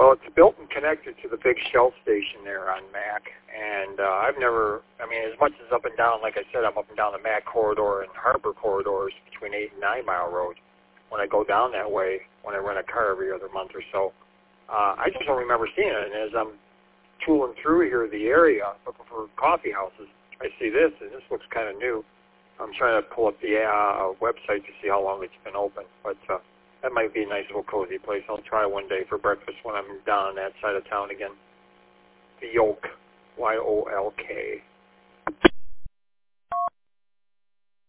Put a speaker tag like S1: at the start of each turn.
S1: Well, it's built and connected to the big Shell station there on Mac, and I've never, I mean, as much as up and down, like I said, I'm up and down the Mac corridor and Harbor corridors between 8 and 9 Mile Road when I go down that way, when I rent a car every other month or so. I just don't remember seeing it, and as I'm tooling through here the area, looking for coffee houses, I see this, and this looks kind of new. I'm trying to pull up the website to see how long it's been open, but that might be a nice little cozy place. I'll try one day for breakfast when I'm down on that side of town again. The Yolk, Y-O-L-K.